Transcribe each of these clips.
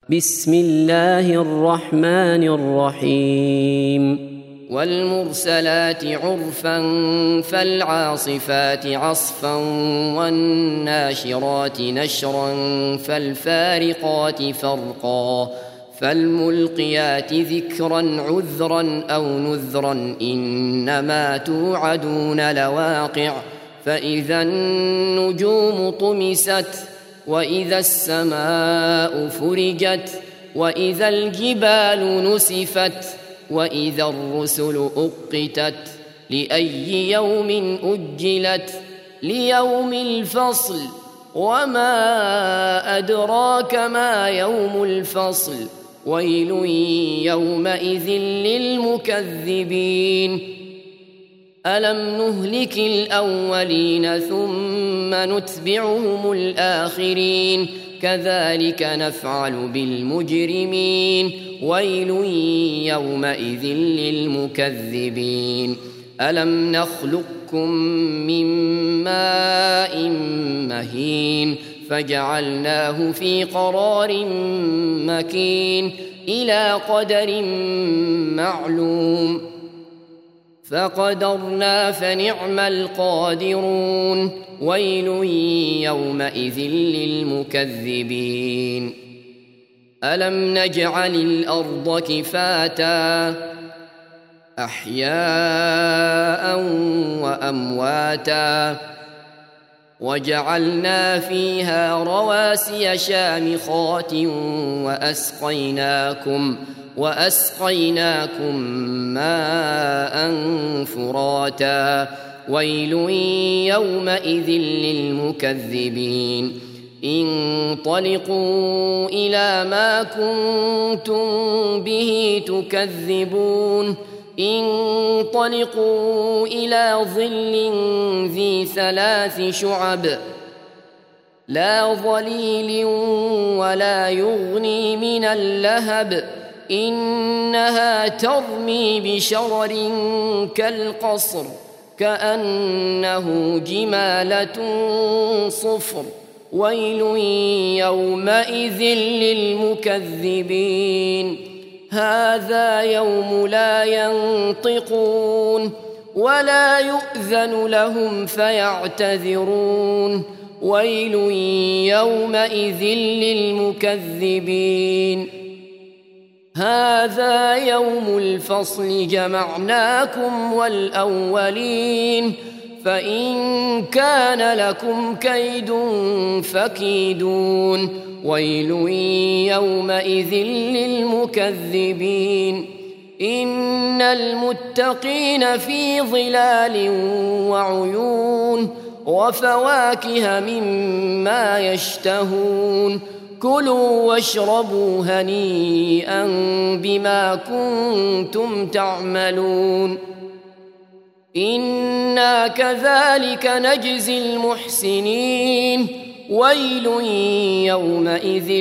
بسم الله الرحمن الرحيم والمرسلات عرفا فالعاصفات عصفا والناشرات نشرا فالفارقات فرقا فالملقيات ذكرا عذرا أو نذرا إنما توعدون لواقع فإذا النجوم طمست وإذا السماء فرجت وإذا الجبال نسفت وإذا الرسل أقتت لأي يوم أجلت ليوم الفصل وما أدراك ما يوم الفصل ويل يومئذ للمكذبين ألم نهلك الأولين ثم نتبعهم الآخرين كذلك نفعل بالمجرمين ويل يومئذ للمكذبين ألم نخلقكم من ماء مهين فجعلناه في قرار مكين إلى قدر معلوم فقدرنا فنعم القادرون ويل يومئذ للمكذبين ألم نجعل الأرض كفاتا أحياء وأمواتا وجعلنا فيها رواسي شامخات وأسقيناكم ماء فراتا ويل يومئذ للمكذبين انطلقوا إلى ما كنتم به تكذبون انطلقوا إلى ظل ذي 3 شعب لا ظليل ولا يغني من اللهب إنها ترمي بشرر كالقصر كأنه جمالة صفر ويل يومئذ للمكذبين هذا يوم لا ينطقون ولا يؤذن لهم فيعتذرون ويل يومئذ للمكذبين هذا يوم الفصل جمعناكم والأولين فإن كان لكم كيد فكيدون ويل يومئذ للمكذبين إن المتقين في ظلال وعيون وفواكه مما يشتهون كلوا واشربوا هنيئا بما كنتم تعملون إنا كذلك نجزي المحسنين ويل يومئذ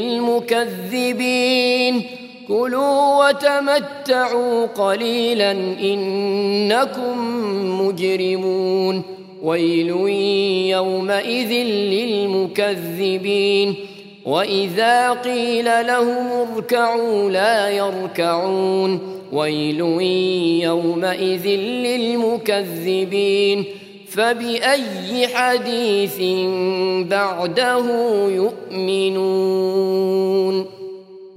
للمكذبين كلوا وتمتعوا قليلا إنكم مجرمون ويل يومئذ للمكذبين وإذا قيل لهم اركعوا لا يركعون ويل يومئذ للمكذبين فبأي حديث بعده يؤمنون